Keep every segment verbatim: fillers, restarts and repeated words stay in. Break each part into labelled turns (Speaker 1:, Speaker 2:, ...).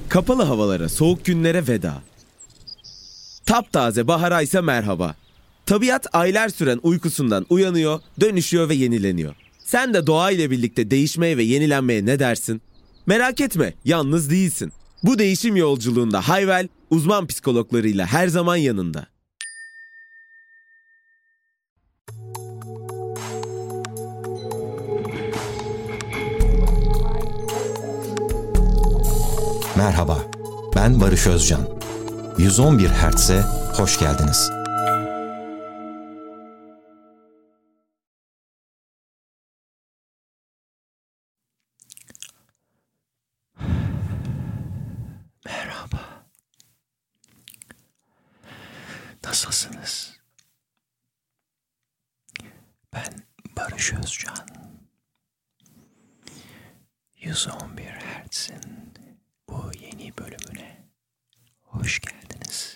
Speaker 1: Kapalı havalara, soğuk günlere veda. Taptaze bahara ise merhaba. Tabiat aylar süren uykusundan uyanıyor, dönüşüyor ve yenileniyor. Sen de doğa ile birlikte değişmeye ve yenilenmeye ne dersin? Merak etme, yalnız değilsin. Bu değişim yolculuğunda Hayvel, uzman psikologlarıyla her zaman yanında.
Speaker 2: Merhaba, ben Barış Özcan. yüz on bir Hertz'e hoş geldiniz. Merhaba. Nasılsınız? Ben Barış Özcan. yüz on bir Hertz'in bu yeni bölümüne hoş geldiniz.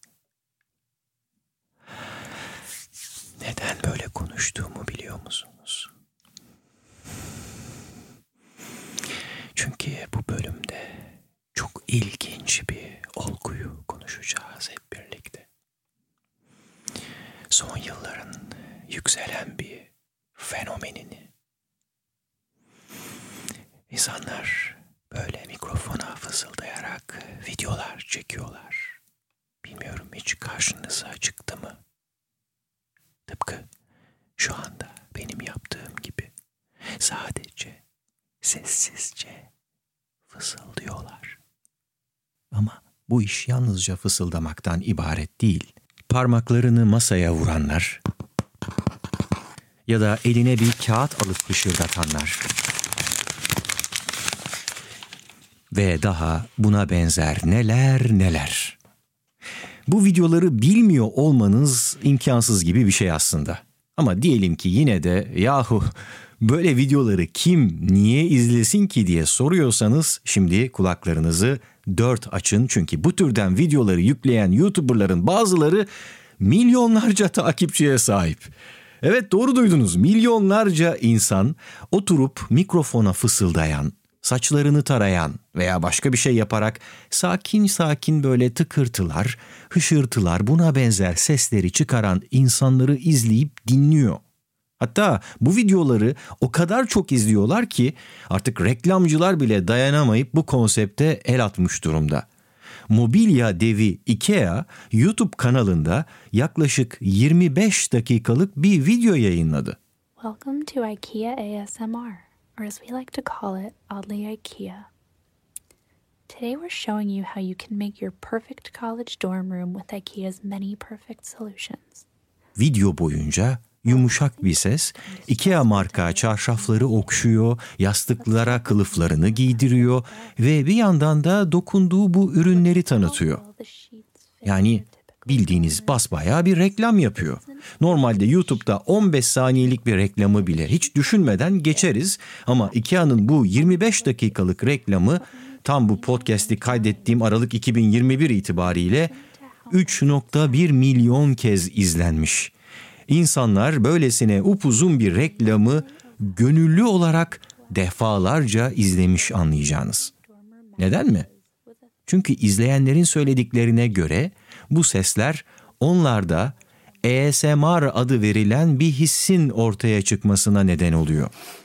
Speaker 2: Neden böyle konuştuğumu biliyor musunuz? Çünkü bu bölümde çok ilginç bir olguyu konuşacağız hep birlikte. Son yılların yükselen bir fenomenini. İnsanlar böyle mikrofona fısıldayarak videolar çekiyorlar. Bilmiyorum, hiç karşınıza çıktı mı? Tıpkı şu anda benim yaptığım gibi sadece sessizce fısıldıyorlar. Ama bu iş yalnızca fısıldamaktan ibaret değil. Parmaklarını masaya vuranlar ya da eline bir kağıt alıp hışırdatanlar ve daha buna benzer neler neler. Bu videoları bilmiyor olmanız imkansız gibi bir şey aslında. Ama diyelim ki yine de yahu böyle videoları kim niye izlesin ki diye soruyorsanız şimdi kulaklarınızı dört açın. Çünkü bu türden videoları yükleyen YouTuber'ların bazıları milyonlarca takipçiye sahip. Evet, doğru duydunuz, milyonlarca insan oturup mikrofona fısıldayan, saçlarını tarayan veya başka bir şey yaparak sakin sakin böyle tıkırtılar, hışırtılar, buna benzer sesleri çıkaran insanları izleyip dinliyor. Hatta bu videoları o kadar çok izliyorlar ki artık reklamcılar bile dayanamayıp bu konsepte el atmış durumda. Mobilya devi IKEA YouTube kanalında yaklaşık yirmi beş dakikalık bir video yayınladı.
Speaker 3: Welcome to IKEA A S M R, or as we like to call it, oddly IKEA. Today we're showing you how you can make your perfect college dorm room with IKEA's many perfect solutions.
Speaker 2: Video boyunca yumuşak bir ses, IKEA marka çarşafları okşuyor, yastıklara kılıflarını giydiriyor ve bir yandan da dokunduğu bu ürünleri tanıtıyor. Yani bildiğiniz basbayağı bir reklam yapıyor. Normalde YouTube'da on beş saniyelik bir reklamı bile hiç düşünmeden geçeriz ama IKEA'nın bu yirmi beş dakikalık reklamı tam bu podcast'i kaydettiğim Aralık iki bin yirmi bir itibariyle üç virgül bir milyon kez izlenmiş. İnsanlar böylesine upuzun bir reklamı gönüllü olarak defalarca izlemiş anlayacağınız. Neden mi? Çünkü izleyenlerin söylediklerine göre bu sesler onlarda A S M R adı verilen bir hissin ortaya çıkmasına neden oluyor.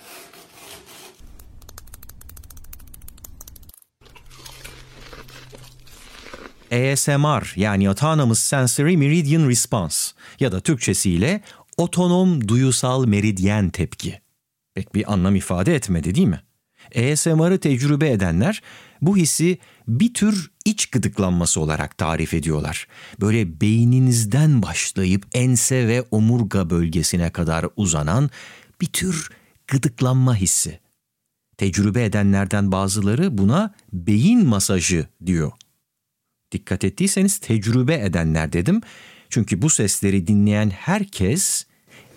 Speaker 2: A S M R yani Autonomous Sensory Meridian Response ya da Türkçesiyle otonom duyusal meridyen tepki. Pek bir anlam ifade etmedi değil mi? A S M R'ı tecrübe edenler bu hissi bir tür iç gıdıklanması olarak tarif ediyorlar. Böyle beyninizden başlayıp ense ve omurga bölgesine kadar uzanan bir tür gıdıklanma hissi. Tecrübe edenlerden bazıları buna beyin masajı diyor. Dikkat ettiyseniz tecrübe edenler dedim. Çünkü bu sesleri dinleyen herkes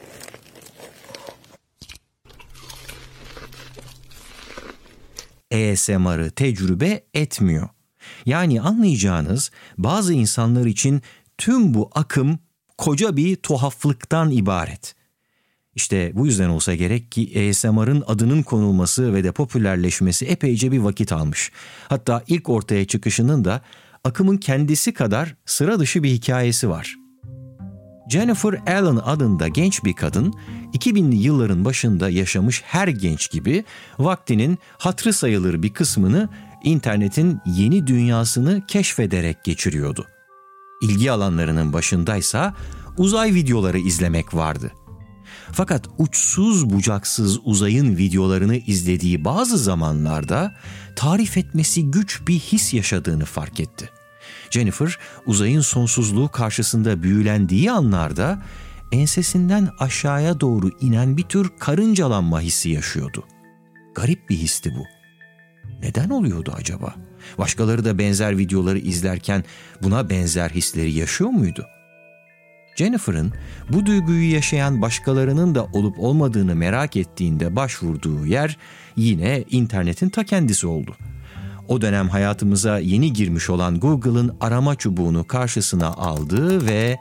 Speaker 2: A S M R'ı tecrübe etmiyor. Yani anlayacağınız bazı insanlar için tüm bu akım koca bir tuhaflıktan ibaret. İşte bu yüzden olsa gerek ki A S M R'ın adının konulması ve de popülerleşmesi epeyce bir vakit almış. Hatta ilk ortaya çıkışının da akımın kendisi kadar sıra dışı bir hikayesi var. Jennifer Allen adında genç bir kadın, iki binli yılların başında yaşamış her genç gibi vaktinin hatırı sayılır bir kısmını internetin yeni dünyasını keşfederek geçiriyordu. İlgi alanlarının başındaysa uzay videoları izlemek vardı. Fakat uçsuz bucaksız uzayın videolarını izlediği bazı zamanlarda tarif etmesi güç bir his yaşadığını fark etti. Jennifer, uzayın sonsuzluğu karşısında büyülendiği anlarda ensesinden aşağıya doğru inen bir tür karıncalanma hissi yaşıyordu. Garip bir histi bu. Neden oluyordu acaba? Başkaları da benzer videoları izlerken buna benzer hisleri yaşıyor muydu? Jennifer'ın bu duyguyu yaşayan başkalarının da olup olmadığını merak ettiğinde başvurduğu yer yine internetin ta kendisi oldu. O dönem hayatımıza yeni girmiş olan Google'ın arama çubuğunu karşısına aldı ve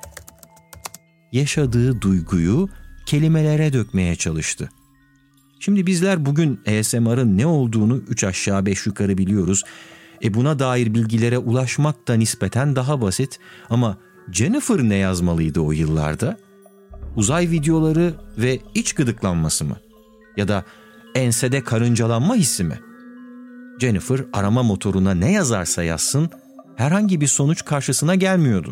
Speaker 2: yaşadığı duyguyu kelimelere dökmeye çalıştı. Şimdi bizler bugün A S M R'ın ne olduğunu üç aşağı beş yukarı biliyoruz. E buna dair bilgilere ulaşmak da nispeten daha basit ama Jennifer ne yazmalıydı o yıllarda? Uzay videoları ve iç gıdıklanması mı? Ya da ensede karıncalanma hissi mi? Jennifer arama motoruna ne yazarsa yazsın herhangi bir sonuç karşısına gelmiyordu.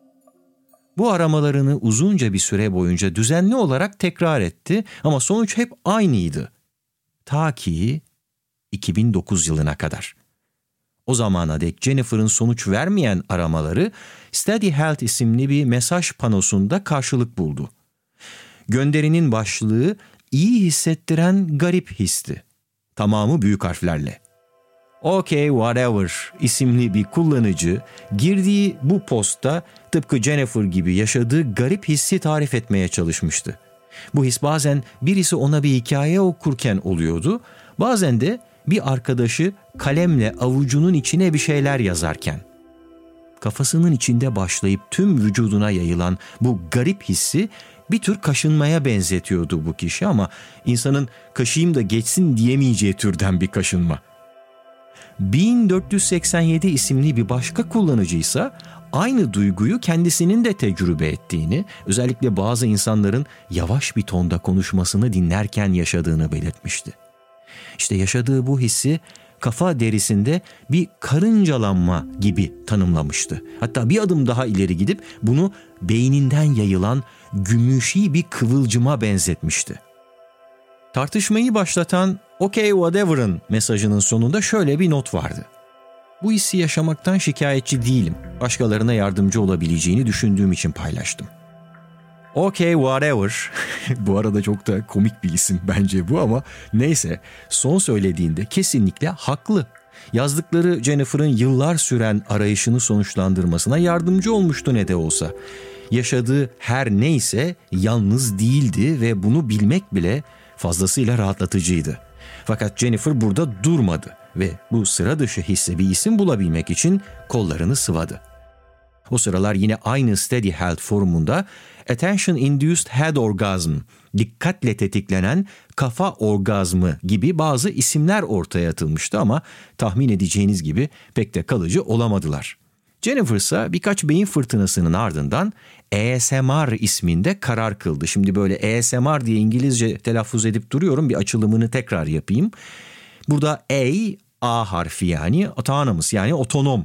Speaker 2: Bu aramalarını uzunca bir süre boyunca düzenli olarak tekrar etti ama sonuç hep aynıydı. Ta ki iki bin dokuz yılına kadar. O zamana dek Jennifer'ın sonuç vermeyen aramaları Steady Health isimli bir mesaj panosunda karşılık buldu. Gönderinin başlığı iyi hissettiren garip histi. Tamamı büyük harflerle. Okay Whatever isimli bir kullanıcı girdiği bu postta tıpkı Jennifer gibi yaşadığı garip hissi tarif etmeye çalışmıştı. Bu his bazen birisi ona bir hikaye okurken oluyordu, bazen de bir arkadaşı kalemle avucunun içine bir şeyler yazarken. Kafasının içinde başlayıp tüm vücuduna yayılan bu garip hissi bir tür kaşınmaya benzetiyordu bu kişi ama insanın kaşıyım da geçsin diyemeyeceği türden bir kaşınma. bin dört yüz seksen yedi isimli bir başka kullanıcıysa aynı duyguyu kendisinin de tecrübe ettiğini, özellikle bazı insanların yavaş bir tonda konuşmasını dinlerken yaşadığını belirtmişti. İşte yaşadığı bu hissi kafa derisinde bir karıncalanma gibi tanımlamıştı. Hatta bir adım daha ileri gidip bunu beyninden yayılan gümüşi bir kıvılcıma benzetmişti. Tartışmayı başlatan Okay Whatever'ın mesajının sonunda şöyle bir not vardı. Bu hissi yaşamaktan şikayetçi değilim. Başkalarına yardımcı olabileceğini düşündüğüm için paylaştım. Okay Whatever, bu arada çok da komik bir isim bence bu ama neyse, son söylediğinde kesinlikle haklı. Yazdıkları Jennifer'ın yıllar süren arayışını sonuçlandırmasına yardımcı olmuştu ne de olsa. Yaşadığı her neyse yalnız değildi ve bunu bilmek bile fazlasıyla rahatlatıcıydı. Fakat Jennifer burada durmadı ve bu sıra dışı hisse bir isim bulabilmek için kollarını sıvadı. O sıralar yine aynı Steady Health forumunda Attention Induced Head Orgasm, dikkatle tetiklenen kafa orgazmı gibi bazı isimler ortaya atılmıştı ama tahmin edeceğiniz gibi pek de kalıcı olamadılar. Jennifer ise birkaç beyin fırtınasının ardından A S M R isminde karar kıldı. Şimdi böyle A S M R diye İngilizce telaffuz edip duruyorum, bir açılımını tekrar yapayım. Burada A, A harfi yani autonomous yani otonom.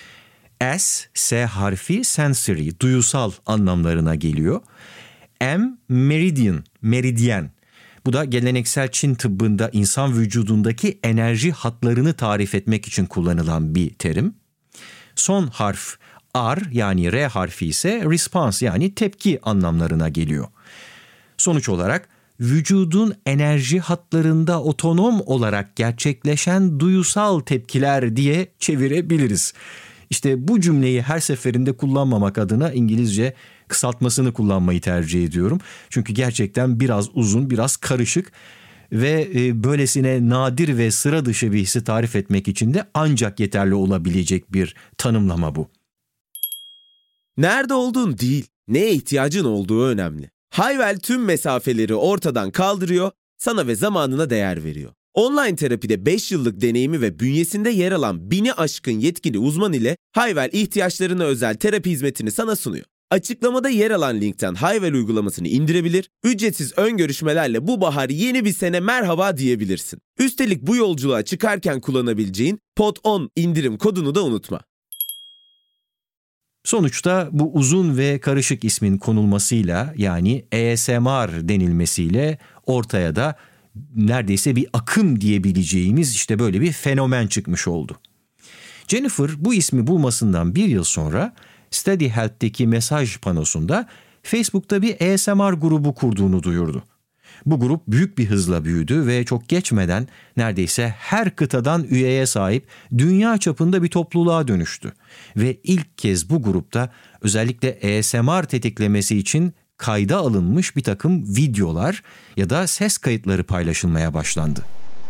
Speaker 2: S, S harfi sensory, duyusal anlamlarına geliyor. M, meridian, meridyen. Bu da geleneksel Çin tıbbında insan vücudundaki enerji hatlarını tarif etmek için kullanılan bir terim. Son harf R yani R harfi ise response yani tepki anlamlarına geliyor. Sonuç olarak vücudun enerji hatlarında otonom olarak gerçekleşen duyusal tepkiler diye çevirebiliriz. İşte bu cümleyi her seferinde kullanmamak adına İngilizce kısaltmasını kullanmayı tercih ediyorum. Çünkü gerçekten biraz uzun, biraz karışık ve böylesine nadir ve sıra dışı bir hissi tarif etmek için de ancak yeterli olabilecek bir tanımlama bu.
Speaker 1: Nerede olduğun değil, neye ihtiyacın olduğu önemli. Hayvel tüm mesafeleri ortadan kaldırıyor, sana ve zamanına değer veriyor. Online terapide beş yıllık deneyimi ve bünyesinde yer alan bini aşkın yetkili uzman ile Hayvel ihtiyaçlarına özel terapi hizmetini sana sunuyor. Açıklamada yer alan linkten Hayvel uygulamasını indirebilir, ücretsiz ön görüşmelerle bu bahar yeni bir sene merhaba diyebilirsin. Üstelik bu yolculuğa çıkarken kullanabileceğin Pod on indirim kodunu da unutma.
Speaker 2: Sonuçta bu uzun ve karışık ismin konulmasıyla, yani A S M R denilmesiyle ortaya da neredeyse bir akım diyebileceğimiz işte böyle bir fenomen çıkmış oldu. Jennifer bu ismi bulmasından bir yıl sonra Steady Health'teki mesaj panosunda Facebook'ta bir A S M R grubu kurduğunu duyurdu. Bu grup büyük bir hızla büyüdü ve çok geçmeden neredeyse her kıtadan üyeye sahip dünya çapında bir topluluğa dönüştü. Ve ilk kez bu grupta özellikle A S M R tetiklemesi için kayda alınmış bir takım videolar ya da ses kayıtları paylaşılmaya başlandı.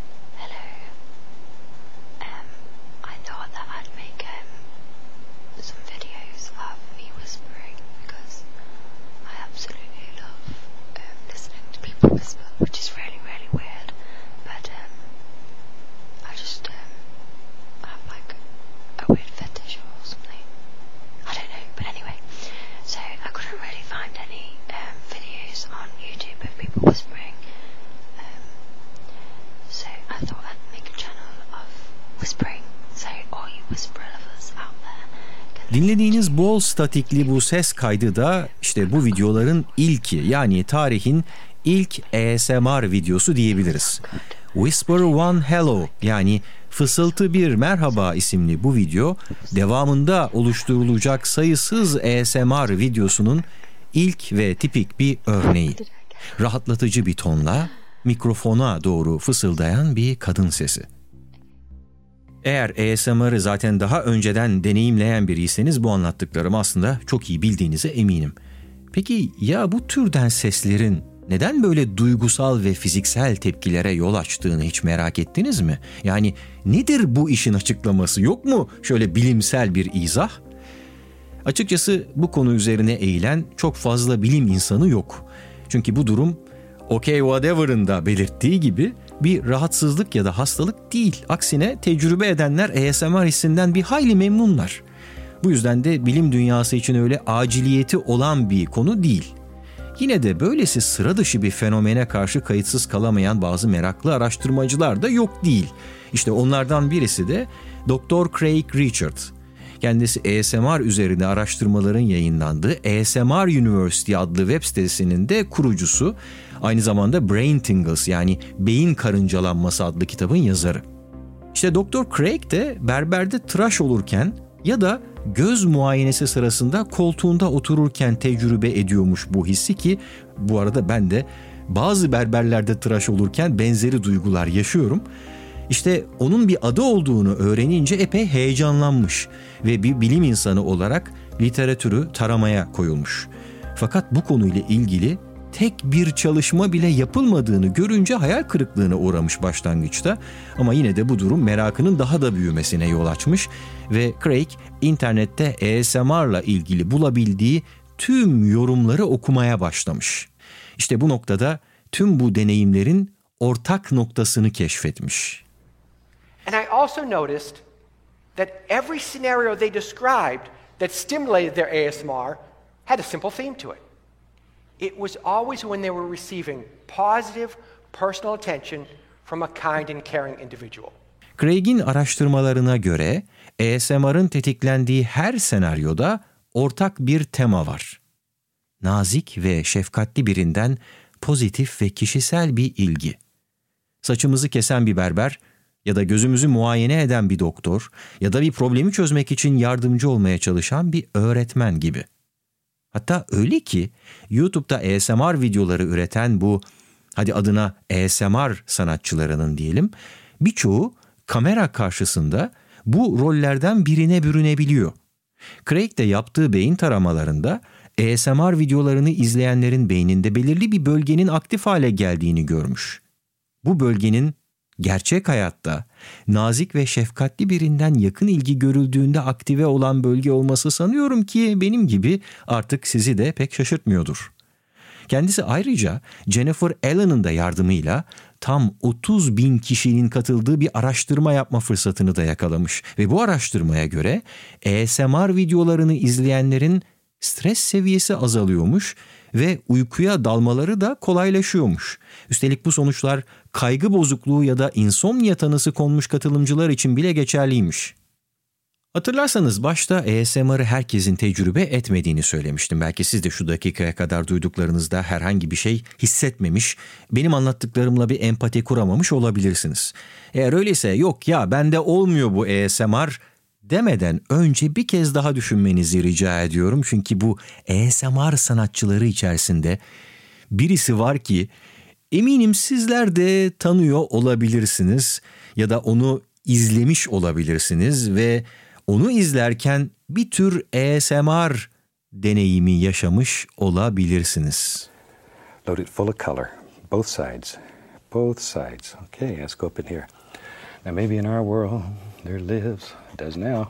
Speaker 4: Which is really, really weird, but um, I just um, have like a weird fetish or something. I don't know, but anyway, so I couldn't really find any um, videos on YouTube of people whispering. Um, so I thought I'd make a channel of whispering. So all you whisper lovers out there.
Speaker 2: Dinlediğiniz bol statikli bu ses kaydı da işte bu videoların ilki, yani tarihin İlk A S M R videosu diyebiliriz. Whisper One Hello, yani Fısıltı Bir Merhaba isimli bu video, devamında oluşturulacak sayısız A S M R videosunun ilk ve tipik bir örneği. Rahatlatıcı bir tonla mikrofona doğru fısıldayan bir kadın sesi. Eğer A S M R'ı zaten daha önceden deneyimleyen biriyseniz bu anlattıklarım aslında çok iyi bildiğinize eminim. Peki ya bu türden seslerin neden böyle duygusal ve fiziksel tepkilere yol açtığını hiç merak ettiniz mi? Yani nedir bu işin açıklaması, yok mu şöyle bilimsel bir izah? Açıkçası bu konu üzerine eğilen çok fazla bilim insanı yok. Çünkü bu durum OK Whatever'ın da belirttiği gibi bir rahatsızlık ya da hastalık değil. Aksine tecrübe edenler A S M R hissinden bir hayli memnunlar. Bu yüzden de bilim dünyası için öyle aciliyeti olan bir konu değil. Yine de böylesi sıra dışı bir fenomene karşı kayıtsız kalamayan bazı meraklı araştırmacılar da yok değil. İşte onlardan birisi de doktor Craig Richard. Kendisi A S M R üzerine araştırmaların yayınlandığı A S M R University adlı web sitesinin de kurucusu, aynı zamanda Brain Tingles, yani beyin karıncalanması adlı kitabın yazarı. İşte doktor Craig de berberde tıraş olurken ya da göz muayenesi sırasında koltuğunda otururken tecrübe ediyormuş bu hissi, ki bu arada ben de bazı berberlerde tıraş olurken benzeri duygular yaşıyorum. İşte onun bir adı olduğunu öğrenince epey heyecanlanmış ve bir bilim insanı olarak literatürü taramaya koyulmuş. Fakat bu konuyla ilgili tek bir çalışma bile yapılmadığını görünce hayal kırıklığına uğramış başlangıçta, ama yine de bu durum merakının daha da büyümesine yol açmış ve Craig internette A S M R'la ilgili bulabildiği tüm yorumları okumaya başlamış. İşte bu noktada tüm bu deneyimlerin ortak noktasını keşfetmiş.
Speaker 5: And I also noticed that every scenario they described that stimulated their A S M R had a simple theme to it. It was always when they were receiving positive personal attention from a kind and caring individual.
Speaker 2: Craig'in araştırmalarına göre A S M R'ın tetiklendiği her senaryoda ortak bir tema var. Nazik ve şefkatli birinden pozitif ve kişisel bir ilgi. Saçımızı kesen bir berber ya da gözümüzü muayene eden bir doktor ya da bir problemi çözmek için yardımcı olmaya çalışan bir öğretmen gibi. Hatta öyle ki YouTube'da A S M R videoları üreten bu, hadi adına A S M R sanatçılarının diyelim, birçoğu kamera karşısında bu rollerden birine bürünebiliyor. Craig de yaptığı beyin taramalarında A S M R videolarını izleyenlerin beyninde belirli bir bölgenin aktif hale geldiğini görmüş. Bu bölgenin gerçek hayatta nazik ve şefkatli birinden yakın ilgi görüldüğünde aktive olan bölge olması sanıyorum ki benim gibi artık sizi de pek şaşırtmıyordur. Kendisi ayrıca Jennifer Allen'ın da yardımıyla tam otuz bin kişinin katıldığı bir araştırma yapma fırsatını da yakalamış. Ve bu araştırmaya göre A S M R videolarını izleyenlerin stres seviyesi azalıyormuş ve uykuya dalmaları da kolaylaşıyormuş. Üstelik bu sonuçlar kaygı bozukluğu ya da insomnia tanısı konmuş katılımcılar için bile geçerliymiş. Hatırlarsanız başta A S M R'ı herkesin tecrübe etmediğini söylemiştim. Belki siz de şu dakikaya kadar duyduklarınızda herhangi bir şey hissetmemiş, benim anlattıklarımla bir empati kuramamış olabilirsiniz. Eğer öyleyse yok ya bende olmuyor bu A S M R demeden önce bir kez daha düşünmenizi rica ediyorum. Çünkü bu A S M R sanatçıları içerisinde birisi var ki eminim sizler de tanıyor olabilirsiniz ya da onu izlemiş olabilirsiniz ve onu izlerken bir tür A S M R deneyimi yaşamış olabilirsiniz.
Speaker 6: Loaded full of color, both sides, both sides. Okay, let's go up in here. Now maybe in our world there lives, it does now,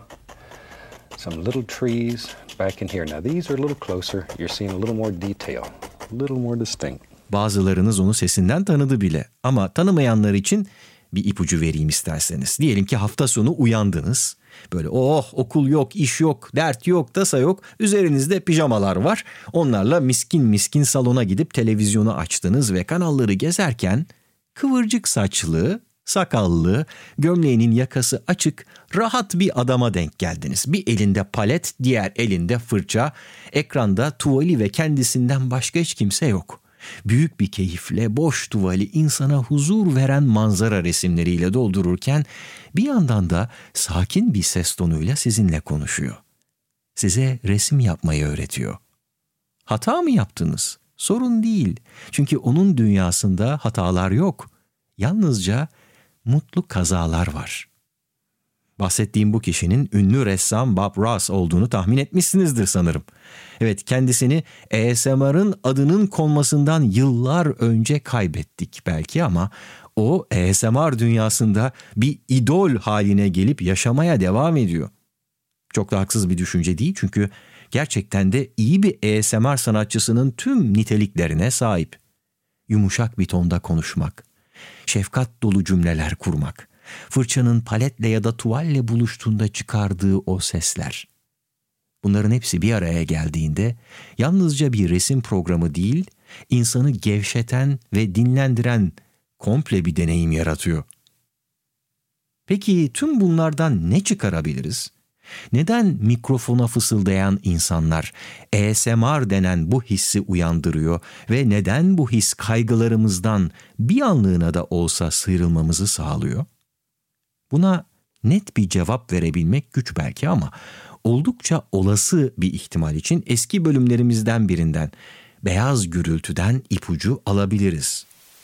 Speaker 6: some little trees back in here. Now these are a little closer. You're seeing a little more detail, a little more distinct.
Speaker 2: Bazılarınız onu sesinden tanıdı bile ama tanımayanlar için bir ipucu vereyim isterseniz. Diyelim ki hafta sonu uyandınız. Böyle oh okul yok, iş yok, dert yok, tasa yok. Üzerinizde pijamalar var. Onlarla miskin miskin salona gidip televizyonu açtınız ve kanalları gezerken kıvırcık saçlı, sakallı, gömleğinin yakası açık, rahat bir adama denk geldiniz. Bir elinde palet, diğer elinde fırça. Ekranda tuvali ve kendisinden başka hiç kimse yok. Büyük bir keyifle boş tuvali insana huzur veren manzara resimleriyle doldururken bir yandan da sakin bir ses tonuyla sizinle konuşuyor. Size resim yapmayı öğretiyor. Hata mı yaptınız? Sorun değil. Çünkü onun dünyasında hatalar yok. Yalnızca mutlu kazalar var. Bahsettiğim bu kişinin ünlü ressam Bob Ross olduğunu tahmin etmişsinizdir sanırım. Evet, kendisini A S M R'ın adının konmasından yıllar önce kaybettik belki ama o A S M R dünyasında bir idol haline gelip yaşamaya devam ediyor. Çok da haksız bir düşünce değil çünkü gerçekten de iyi bir A S M R sanatçısının tüm niteliklerine sahip. Yumuşak bir tonda konuşmak, şefkat dolu cümleler kurmak, fırçanın paletle ya da tuvalle buluştuğunda çıkardığı o sesler. Bunların hepsi bir araya geldiğinde yalnızca bir resim programı değil, insanı gevşeten ve dinlendiren komple bir deneyim yaratıyor. Peki tüm bunlardan ne çıkarabiliriz? Neden mikrofona fısıldayan insanlar A S M R denen bu hissi uyandırıyor ve neden bu his kaygılarımızdan bir anlığına da olsa sıyrılmamızı sağlıyor? Buna net bir cevap verebilmek güç belki ama oldukça olası bir ihtimal için eski bölümlerimizden birinden, Beyaz Gürültü'den ipucu alabiliriz.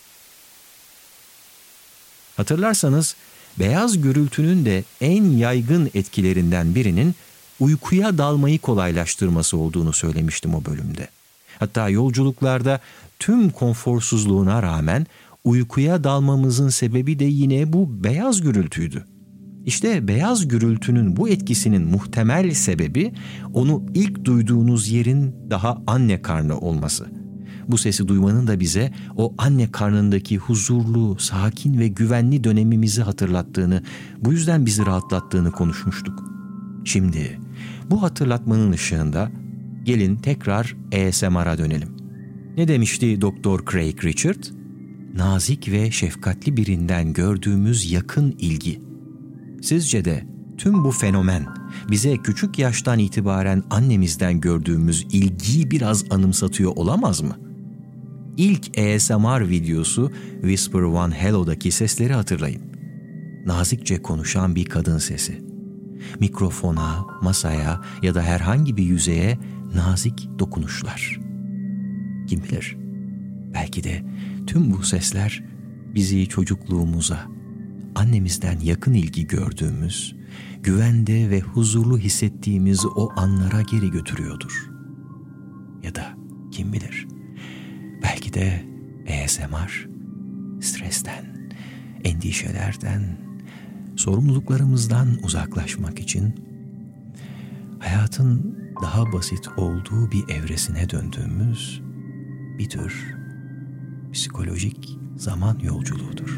Speaker 2: Hatırlarsanız beyaz gürültünün de en yaygın etkilerinden birinin uykuya dalmayı kolaylaştırması olduğunu söylemiştim o bölümde. Hatta yolculuklarda tüm konforsuzluğuna rağmen uykuya dalmamızın sebebi de yine bu beyaz gürültüydü. İşte beyaz gürültünün bu etkisinin muhtemel sebebi onu ilk duyduğunuz yerin daha anne karnı olması. Bu sesi duymanın da bize o anne karnındaki huzurlu, sakin ve güvenli dönemimizi hatırlattığını, bu yüzden bizi rahatlattığını konuşmuştuk. Şimdi bu hatırlatmanın ışığında gelin tekrar A S M R'a dönelim. Ne demişti Doktor Craig Richard? Nazik ve şefkatli birinden gördüğümüz yakın ilgi. Sizce de tüm bu fenomen bize küçük yaştan itibaren annemizden gördüğümüz ilgiyi biraz anımsatıyor olamaz mı? İlk A S M R videosu Whisper One Hello'daki sesleri hatırlayın. Nazikçe konuşan bir kadın sesi. Mikrofona, masaya ya da herhangi bir yüzeye nazik dokunuşlar. Kim bilir? Belki de tüm bu sesler bizi çocukluğumuza, annemizden yakın ilgi gördüğümüz, güvende ve huzurlu hissettiğimiz o anlara geri götürüyordur. Ya da kim bilir? Belki de A S M R, stresten, endişelerden, sorumluluklarımızdan uzaklaşmak için hayatın daha basit olduğu bir evresine döndüğümüz bir tür psikolojik zaman yolculuğudur.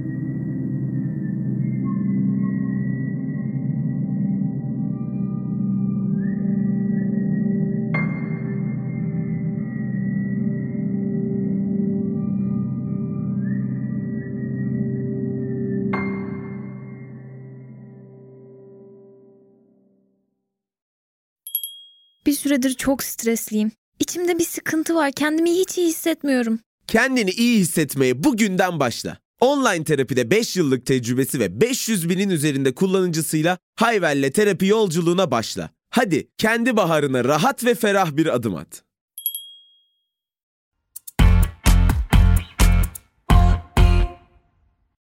Speaker 7: Bir süredir çok stresliyim. İçimde bir sıkıntı var. Kendimi hiç iyi hissetmiyorum.
Speaker 1: Kendini iyi hissetmeye bugünden başla. Online terapide beş yıllık tecrübesi ve beş yüz binin üzerinde kullanıcısıyla Hayvel'le terapi yolculuğuna başla. Hadi kendi baharına rahat ve ferah bir adım at.